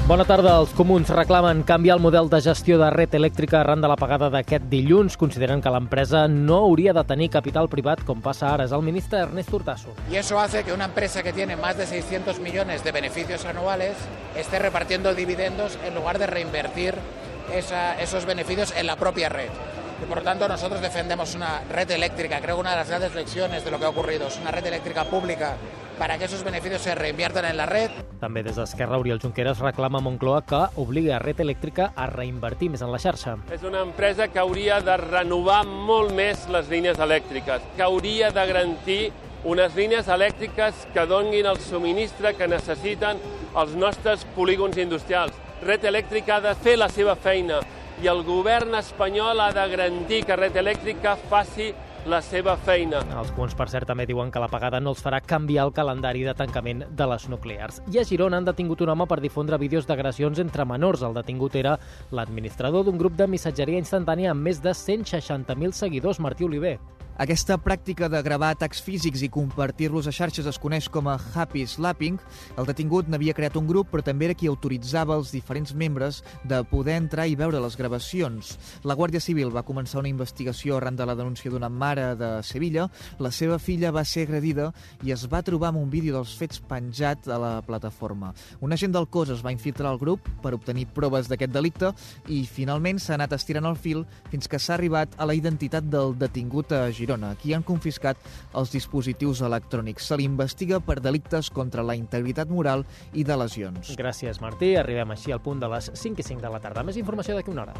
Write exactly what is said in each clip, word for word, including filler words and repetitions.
Bona tarda. Els comuns reclamen canviar el model de gestió de Red Eléctrica arran de l'apagada d'aquest dilluns. Consideren que l'empresa no hauria de tenir capital privat, com passa ara. És el ministre Ernest Urtasun. Y eso hace que una empresa que tiene más de seiscientos millones de beneficios anuales esté repartiendo dividendos en lugar de reinvertir esa, esos beneficios en la propia red. Y por lo tanto nosotros defendemos una red eléctrica. Creo que una de las grandes lecciones de lo que ha ocurrido es una red eléctrica pública para que esos beneficios se reinviertan en la red. També des d'Esquerra, Oriol Junqueras reclama a Moncloa que obligui a Red Eléctrica a reinvertir més en la xarxa. És una empresa que hauria de renovar molt més les línies elèctriques, que hauria de garantir unes línies elèctriques que donguin el subministre que necessiten els nostres polígons industrials. Red Eléctrica ha de fer la seva feina i el govern espanyol ha de garantir que Red Eléctrica faci la seva feina. Els comuns, per cert, també diuen que l'apagada no els farà canviar el calendari de tancament de les nuclears. I a Girona han detingut un home per difondre vídeos d'agressions entre menors. El detingut era l'administrador d'un grup de missatgeria instantània amb més de cent seixanta mil seguidors, Martí Oliver. Aquesta pràctica de gravar atacs físics i compartir-los a xarxes es coneix com a Happy Slapping. El detingut n'havia creat un grup, però també era qui autoritzava els diferents membres de poder entrar i veure les gravacions. La Guàrdia Civil va començar una investigació arran de la denúncia d'una mare de Sevilla. La seva filla va ser agredida i es va trobar amb un vídeo dels fets penjat a la plataforma. Un agent del cos es va infiltrar al grup per obtenir proves d'aquest delicte i finalment s'ha anat estirant el fil fins que s'ha arribat a la identitat del detingut a Girona. Aquí han confiscat els dispositius electrònics. Se l'investiga per delictes contra la integritat moral i de lesions. Gràcies, Martí. Arribem així al punt de les cinc i cinc de la tarda. Més informació d'aquí una hora.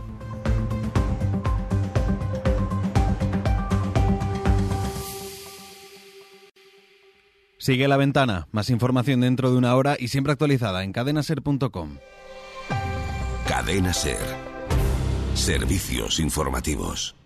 Sigue La Ventana. Más información dentro de una hora y siempre actualizada en cadena ser punto com. Cadena Ser. Servicios informativos.